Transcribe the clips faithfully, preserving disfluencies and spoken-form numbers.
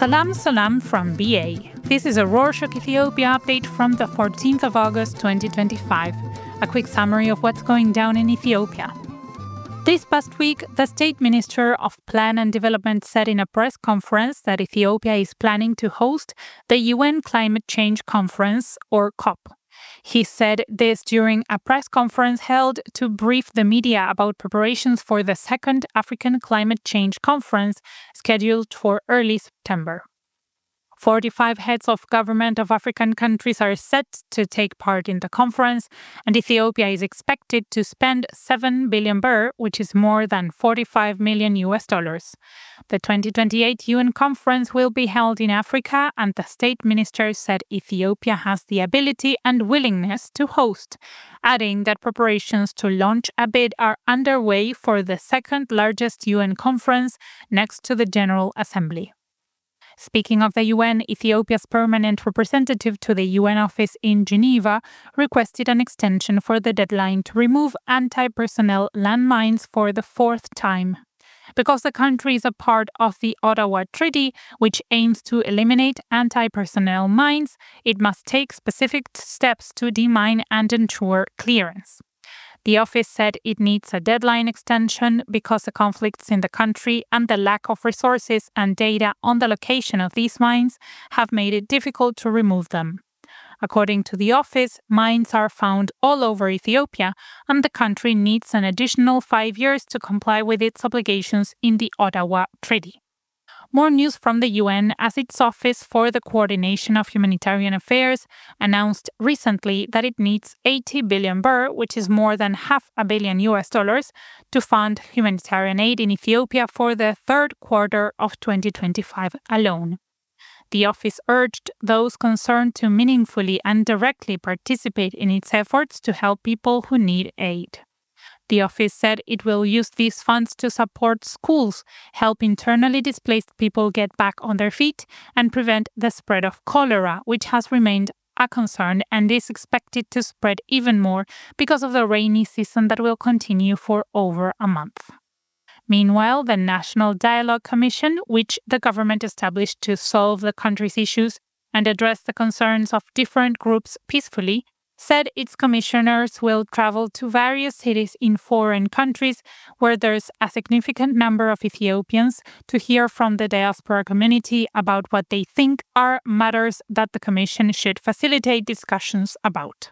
Salam salam from B A. This is a Rorshok Ethiopia update from the fourteenth of August twenty twenty-five. A quick summary of what's going down in Ethiopia. This past week, the State Minister of Plan and Development said in a press conference that Ethiopia is planning to host the U N Climate Change Conference, or COP. He said this during a press conference held to brief the media about preparations for the second African Climate Change Conference scheduled for early September. forty-five heads of government of African countries are set to take part in the conference, and Ethiopia is expected to spend seven billion birr, which is more than forty-five million U S dollars. The twenty twenty-eight U N conference will be held in Africa, and the state minister said Ethiopia has the ability and willingness to host, adding that preparations to launch a bid are underway for the second largest U N conference next to the General Assembly. Speaking of the U N, Ethiopia's permanent representative to the U N office in Geneva requested an extension for the deadline to remove anti-personnel landmines for the fourth time. Because the country is a part of the Ottawa Treaty, which aims to eliminate anti-personnel mines, it must take specific steps to demine and ensure clearance. The office said it needs a deadline extension because the conflicts in the country and the lack of resources and data on the location of these mines have made it difficult to remove them. According to the office, mines are found all over Ethiopia, and the country needs an additional five years to comply with its obligations in the Ottawa Treaty. More news from the U N, as its Office for the Coordination of Humanitarian Affairs announced recently that it needs eighty billion birr, which is more than half a billion U S dollars, to fund humanitarian aid in Ethiopia for the third quarter of twenty twenty-five alone. The office urged those concerned to meaningfully and directly participate in its efforts to help people who need aid. The office said it will use these funds to support schools, help internally displaced people get back on their feet, and prevent the spread of cholera, which has remained a concern and is expected to spread even more because of the rainy season that will continue for over a month. Meanwhile, the National Dialogue Commission, which the government established to solve the country's issues and address the concerns of different groups peacefully, said its commissioners will travel to various cities in foreign countries where there's a significant number of Ethiopians to hear from the diaspora community about what they think are matters that the commission should facilitate discussions about.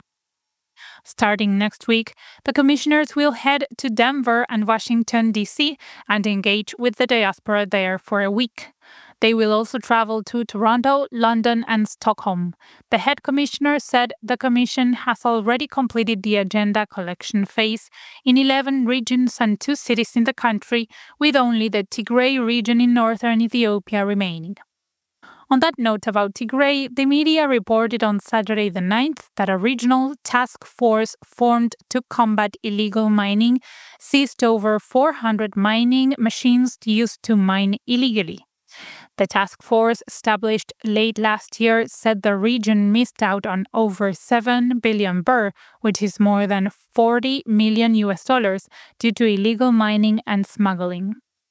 Starting next week, the commissioners will head to Denver and Washington, D C and engage with the diaspora there for a week. They will also travel to Toronto, London, and Stockholm. The head commissioner said the commission has already completed the agenda collection phase in eleven regions and two cities in the country, with only the Tigray region in northern Ethiopia remaining. On that note about Tigray, the media reported on Saturday the ninth that a regional task force formed to combat illegal mining seized over four hundred mining machines used to mine illegally. The task force, established late last year, said the region missed out on over seven billion birr, which is more than forty million U S dollars, due to illegal mining and smuggling.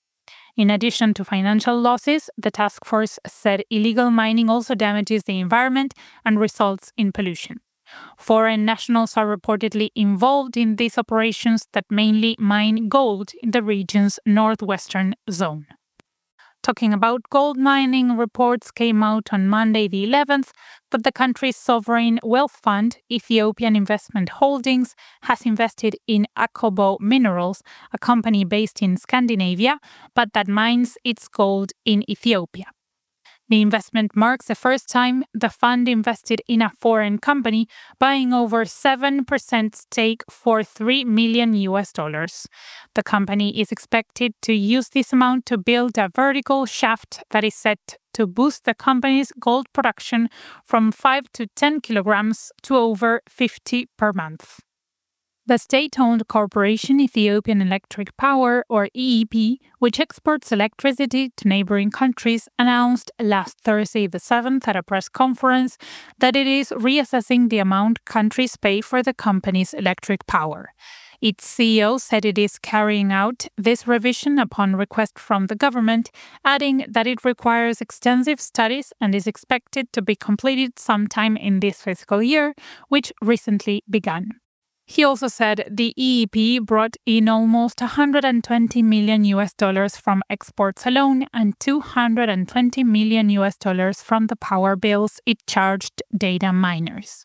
In addition to financial losses, the task force said illegal mining also damages the environment and results in pollution. Foreign nationals are reportedly involved in these operations that mainly mine gold in the region's northwestern zone. Talking about gold mining, reports came out on Monday the eleventh that the country's sovereign wealth fund, Ethiopian Investment Holdings, has invested in Akobo Minerals, a company based in Scandinavia, but that mines its gold in Ethiopia. The investment marks the first time the fund invested in a foreign company, buying over seven percent stake for three million U S dollars. The company is expected to use this amount to build a vertical shaft that is set to boost the company's gold production from five to ten kilograms to over fifty per month. The state-owned corporation Ethiopian Electric Power, or E E P, which exports electricity to neighboring countries, announced last Thursday the seventh at a press conference that it is reassessing the amount countries pay for the company's electric power. Its C E O said it is carrying out this revision upon request from the government, adding that it requires extensive studies and is expected to be completed sometime in this fiscal year, which recently began. He also said the E E P brought in almost one hundred twenty million U S dollars from exports alone and two hundred twenty million U S dollars from the power bills it charged data miners.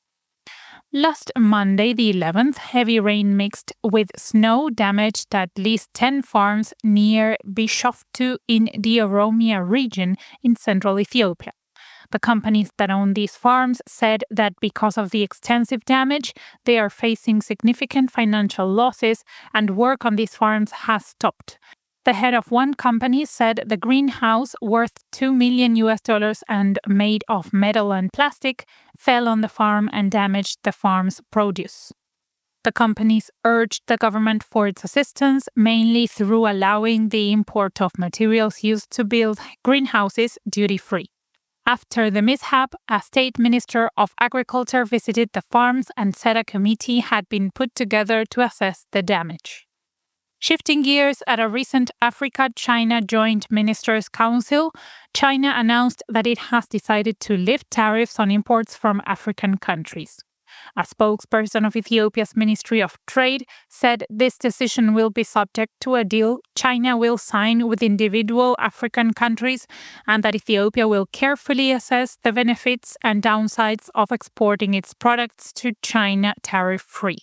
Last Monday, the eleventh, heavy rain mixed with snow damaged at least ten farms near Bishoftu in the Oromia region in central Ethiopia. The companies that own these farms said that because of the extensive damage, they are facing significant financial losses and work on these farms has stopped. The head of one company said the greenhouse, worth two million U S dollars and made of metal and plastic, fell on the farm and damaged the farm's produce. The companies urged the government for its assistance, mainly through allowing the import of materials used to build greenhouses duty-free. After the mishap, a state minister of agriculture visited the farms and said a committee had been put together to assess the damage. Shifting gears, at a recent Africa-China Joint Ministers' Council, China announced that it has decided to lift tariffs on imports from African countries. A spokesperson of Ethiopia's Ministry of Trade said this decision will be subject to a deal China will sign with individual African countries and that Ethiopia will carefully assess the benefits and downsides of exporting its products to China tariff-free.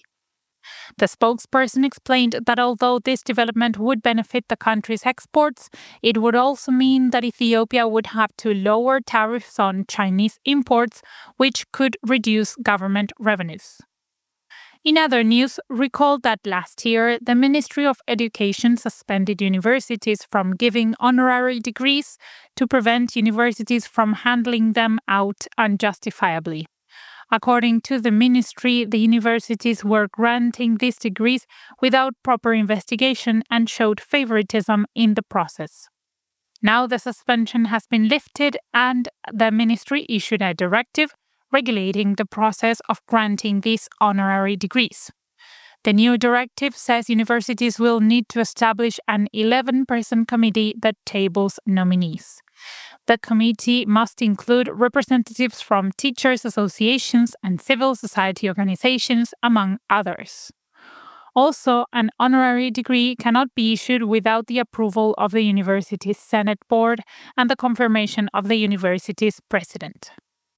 The spokesperson explained that although this development would benefit the country's exports, it would also mean that Ethiopia would have to lower tariffs on Chinese imports, which could reduce government revenues. In other news, recall that last year, the Ministry of Education suspended universities from giving honorary degrees to prevent universities from handling them out unjustifiably. According to the ministry, the universities were granting these degrees without proper investigation and showed favoritism in the process. Now the suspension has been lifted and the ministry issued a directive regulating the process of granting these honorary degrees. The new directive says universities will need to establish an eleven-person committee that tables nominees. The committee must include representatives from teachers' associations and civil society organizations, among others. Also, an honorary degree cannot be issued without the approval of the university's Senate board and the confirmation of the university's president.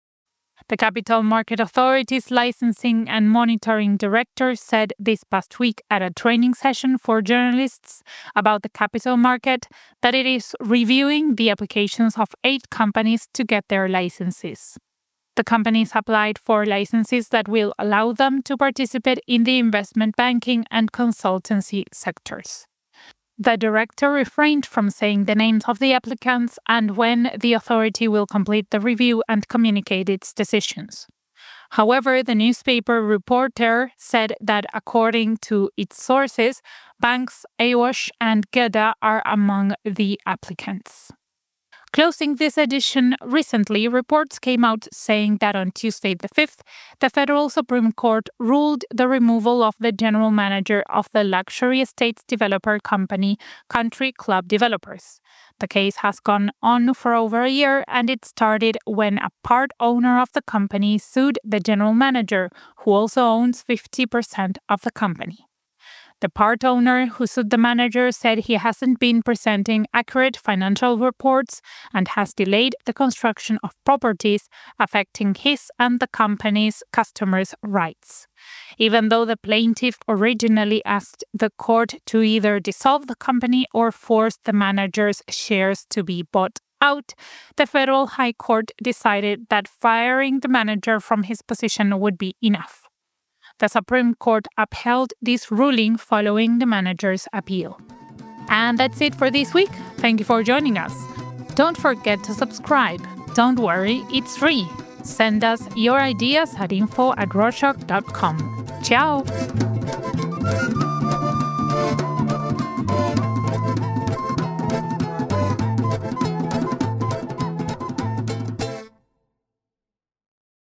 The Capital Market Authority's licensing and monitoring director said this past week at a training session for journalists about the capital market that it is reviewing the applications of eight companies to get their licenses. The companies applied for licenses that will allow them to participate in the investment banking and consultancy sectors. The director refrained from saying the names of the applicants and when the authority will complete the review and communicate its decisions. However, the newspaper reporter said that according to its sources, banks Awash and Geda are among the applicants. Closing this edition, recently reports came out saying that on Tuesday the fifth, the Federal Supreme Court ruled the removal of the general manager of the luxury estates developer company Country Club Developers. The case has gone on for over a year and it started when a part owner of the company sued the general manager, who also owns fifty percent of the company. The part owner who sued the manager said he hasn't been presenting accurate financial reports and has delayed the construction of properties, affecting his and the company's customers' rights. Even though the plaintiff originally asked the court to either dissolve the company or force the manager's shares to be bought out, the Federal High Court decided that firing the manager from his position would be enough. The Supreme Court upheld this ruling following the manager's appeal. And that's it for this week. Thank you for joining us. Don't forget to subscribe. Don't worry, it's free. Send us your ideas at info at rorschach dot com. Ciao!